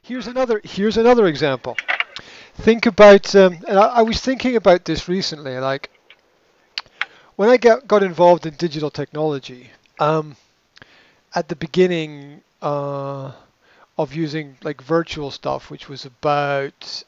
Here's another example. Think about, and I was thinking about this recently. Like when I got involved in digital technology, um, at the beginning of using like virtual stuff, which was about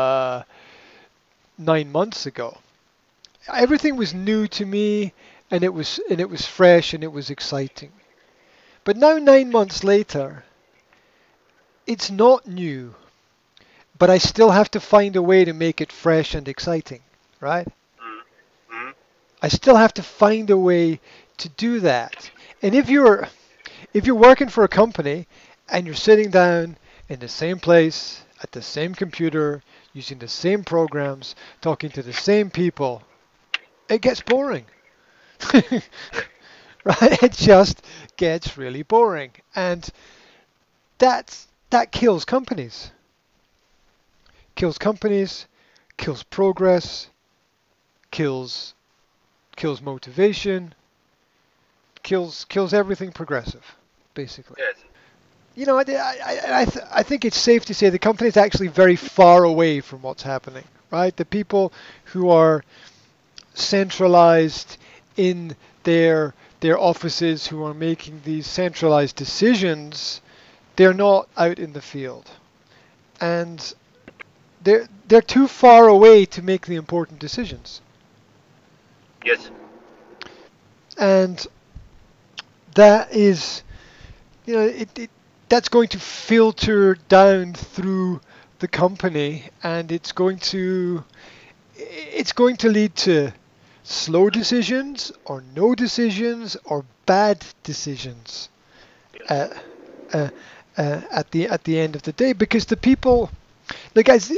9 months ago, everything was new to me, and it was fresh and it was exciting. But now 9 months later, it's not new, but I still have to find a way to make it fresh and exciting, right? Mm, mm, I still have to find a way to do that. And if you're working for a company and you're sitting down in the same place at the same computer using the same programs, talking to the same people, it gets boring. Right? It just gets really boring. And that kills companies. Kills companies, kills progress, kills kills motivation, kills everything progressive, basically. yes. I think it's safe to say the company is actually very far away from what's happening, right? The people who are centralized in their offices, who are making these centralized decisions, they're not out in the field, and they're too far away to make the important decisions. Yes. And that is, that's going to filter down through the company, and it's going to lead to slow decisions or no decisions or bad decisions Yes. at, uh, at the end of the day, because the people, the guys,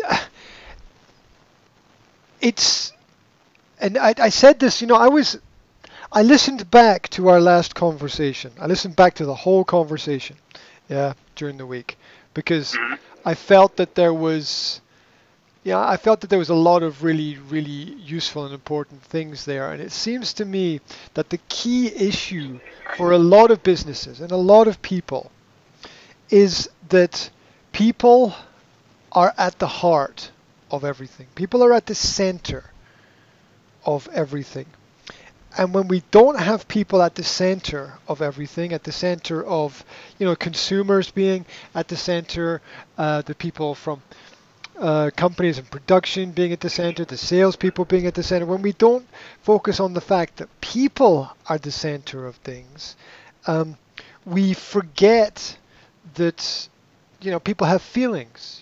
it's and I said this, I listened back to our last conversation. I listened back to the whole conversation, yeah, during the week, because Mm, I felt that there was, yeah, I felt that there was a lot of really, really useful and important things there. And it seems to me that the key issue for a lot of businesses and a lot of people is that people are at the heart of everything. People are at the center of everything. And when we don't have people at the center of everything, at the center of, consumers being at the center, the people from companies and production being at the center, the salespeople being at the center, when we don't focus on the fact that people are the center of things, um, we forget that, people have feelings.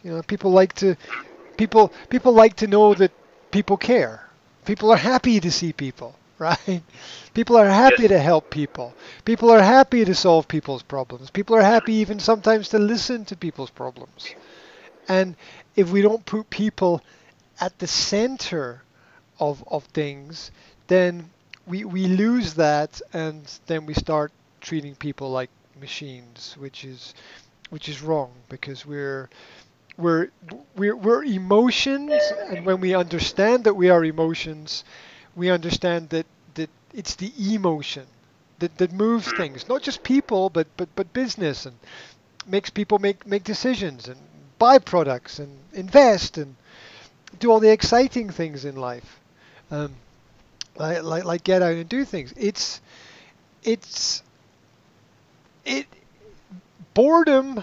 People like to know that people care. People are happy to see people, right? People are happy yes. to help people. People are happy to solve people's problems. People are happy even sometimes to listen to people's problems. And if we don't put people at the center of things, then we lose that, and then we start treating people like machines, which is wrong, because we're we're emotions, and when we understand that we are emotions, we understand that it's the emotion that moves Mm, things, not just people, but business, and makes people make decisions and buy products and invest and do all the exciting things in life, um, like get out and do things. It's it boredom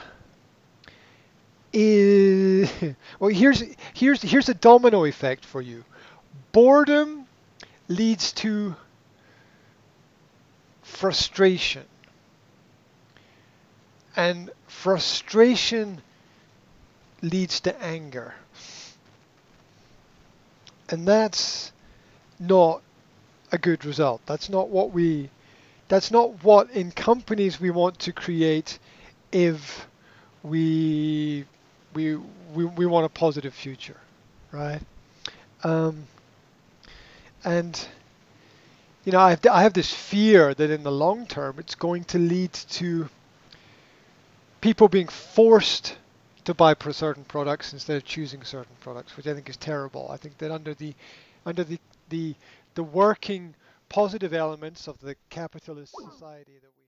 is well. Here's a domino effect for you. Boredom leads to frustration, and frustration leads to anger, and that's not a good result. That's not what in companies we want to create if we we want a positive future, right? Um, and I have this fear that in the long term it's going to lead to people being forced to buy certain products instead of choosing certain products, which I think is terrible. I think that under the the working positive elements of the capitalist society that we